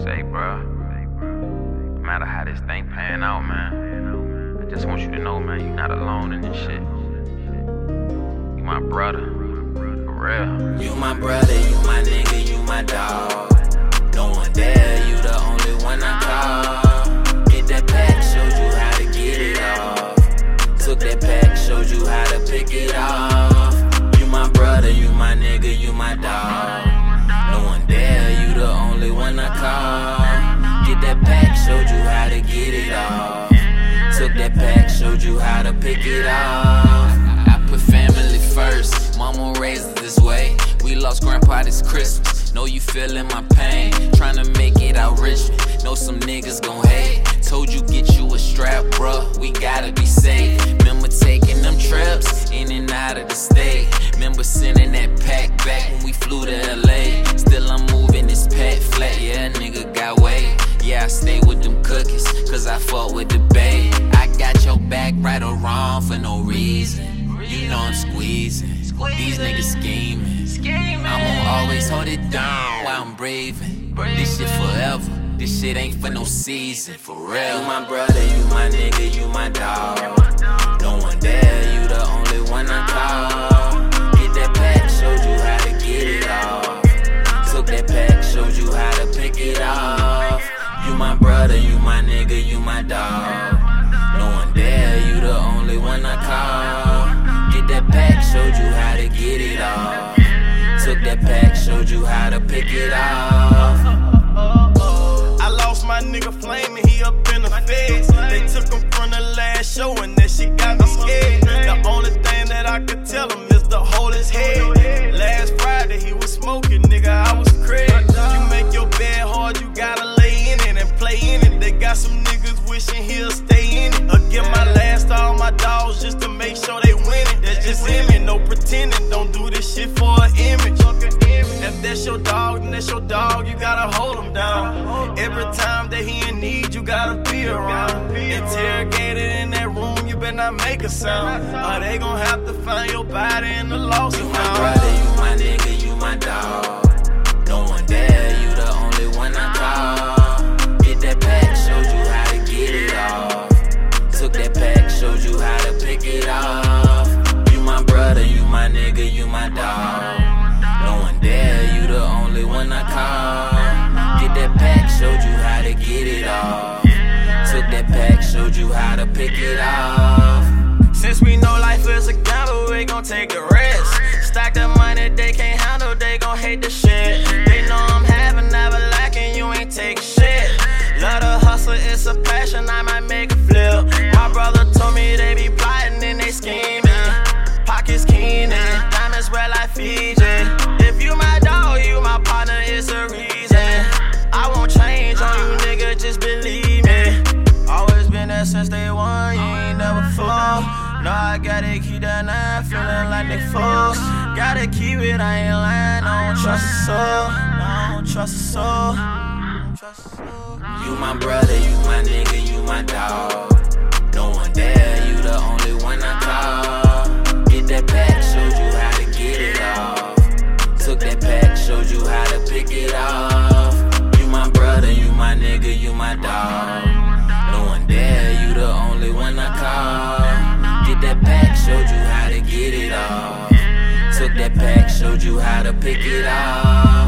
Say, bruh, no matter how this thing pan out, man, I just want you to know, man, you're not alone in this shit. You my brother, for real. You my brother, you my nigga, you my dog. No one there, you the only one I call. Get that pack, showed you how to get it off. Took that pack, showed you how to pick it off. You my brother, you my nigga, you my dog. No one there, you the only one I call. Get that pack, showed you how to get it off. Took that pack, showed you how to pick it off. I put family first, mama raised us this way. We lost grandpa this Christmas, know you feeling my pain. Tryna make it out rich, know some niggas gon' hate. Told you get you a strap, bruh, we gotta be safe. Remember taking them trips, in and out of the state. Remember sending that pack back when we flew to LA. Still I'm moving this pack flat, yeah, nigga got weight. Yeah, I stay with them cookies, cause I fought with the bae. I got your back right or wrong for no reason. You know I'm squeezing, these niggas scheming. I'ma always hold it down while I'm breathing. This shit forever, this shit ain't for no season, for real. You my brother, you my nigga, you my dog. No one there, you the only one I call. Get that pack, showed you how to get it off. Took that pack, showed you how to pick it off. You my brother, you my nigga, you my dog. No one there, you the only one I call. Get that pack, showed you how to get it off. Took that pack, showed you how to pick it off. I lost my nigga Flame and he up in the feds. They took him from the last show and that shit got me scared. The only thing that I could tell him is to hold his head. Last Friday he was smoking, nigga, I was crazy. You make your bed hard, you gotta lay in it and play in it. They got some niggas wishing he'll stay in it. Or give my last to all my dogs just to make sure they win it. That's just him and no pretending, don't do this shit for an image. If that's your dog, then that's your dog, you gotta hold him down. Every time that he in need, you gotta be around. Interrogated in that room, you better not make a sound. Or they gon' have to find your body in the lost You and my found. brother, you my nigga, you my dog. No one there, you the only one I call. Get that pack, showed you how to get it off. Took that pack, showed you how to pick it off. You my brother, you my nigga, you my dog. No one there, you the only one I call. Get that pack, showed you how to get it off. Took that pack, showed you how to pick it off. Since we know life is a gamble, we gon' take a risk. Stack the money they can't handle, they gon' hate the shit. They know I'm having, never lacking, you ain't take shit. Love to hustle, it's a passion, I might make a flip. My brother told me they be plotting and they scheming. Pockets keen and diamonds red like Fiji. If you my dog, you my partner, it's a reason. I won't change on you, nigga, just believe me. Always been there since day one, you ain't never fall. No, I gotta keep that 9, feeling like Nick Foles. Gotta keep it, I ain't lying, I don't trust a soul. No, I don't trust a soul. You my brother, you my nigga, you my dog. No one there, you the only one I call. Get that pack, showed you how to get it off. Took that pack, showed you how to pick it off. You my brother, you my nigga, you my dog. No one there, you the only one I call. Get that pack, showed you how to get it off. Took that pack, showed you how to pick it off.